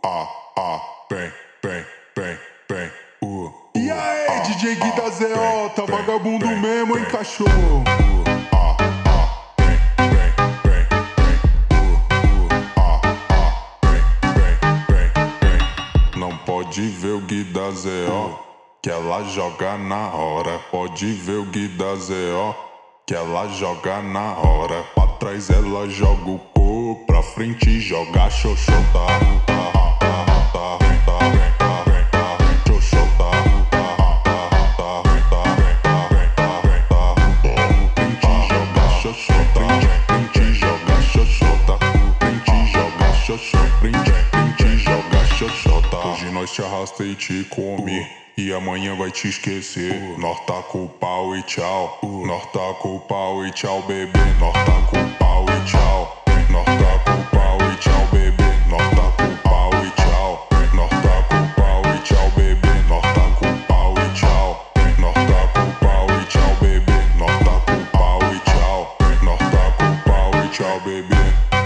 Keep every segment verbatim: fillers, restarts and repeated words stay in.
ah, ah, bem, bem, bem, bem, uh, uh, E aí, ah, D J Gui ah, da Zé O, tá bem, vagabundo bem, mesmo, hein, bem, cachorro? uh, ah, ah, bem, bem, bem, bem, uh, uh, ah, ah, bem, bem, bem, bem. Não pode ver o Gui da Zé O, que ela joga na hora. Pode ver o Gui da Zé O, que ela joga na hora. Pra trás ela joga o corpo, pra frente joga a xoxota. Tá, tá, tá, tá, tá, tá, xoxota. Tá, tá, tá, tá, tá, tá, tá. Frente joga a xoxota. Frente joga a xoxota. Frente joga a xoxota. Frente, frente joga a xoxota. Hoje nós te arrasta e te come, e amanhã vai te esquecer. Nós tá com o pau e tchau. Nós tá com o pau e tchau, bebê. Nós tá com o pau e tchau. Nós tá com o pau e tchau, bebê. Nós tá com o pau e tchau. Nós tá com o pau e tchau, bebê. Nós tá com o pau e tchau. Nós tá com o pau e tchau, bebê. Nós tá com o pau e tchau. Nós tá com o pau e tchau, bebê.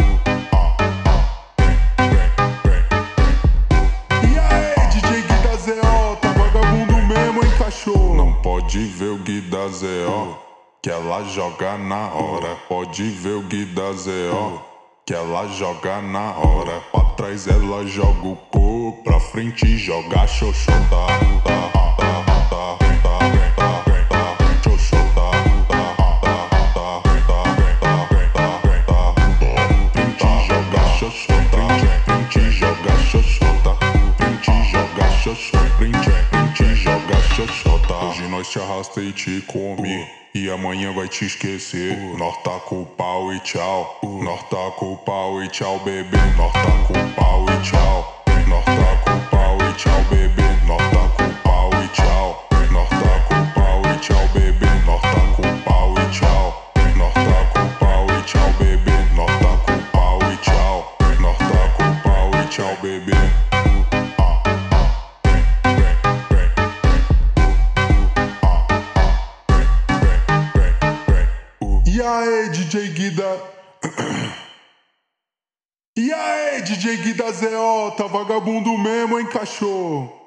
E aí, D J Gui da Zé O, tá vagabundo mesmo, hein, cachorro? Não pode ver o Gui da Zé O, que ela joga na hora. Pode ver o Gui da Zé O, que ela joga na hora. Pra trás ela joga o corpo, pra frente joga a xoxota. Tá, tá, tá, tá, tá, tá, xoxota. Tá, tá, tá, tá, tá, tá, tá. Frente joga a xoxota. Frente joga a xoxota. Frente joga a xoxota. Frente, frente joga a xoxota. Hoje nós te arrasta e te come, e amanhã vai te esquecer. Nós tá com o pau e tchau. Nós tá com o pau e tchau, bebê. Nós tá com o pau e tchau. Nós tá com o pau e tchau, bebê. Nós tá com o pau e tchau. Nós tá com o pau e tchau, bebê. Nós tá com o pau e tchau. Nós tá com o pau e tchau, bebê. Nós tá com o pau e tchau. Nós tá com o pau e tchau, bebê. E aí, D J Gui da... E aí, D J Gui da Zé O, tá vagabundo mesmo, hein, cachorro?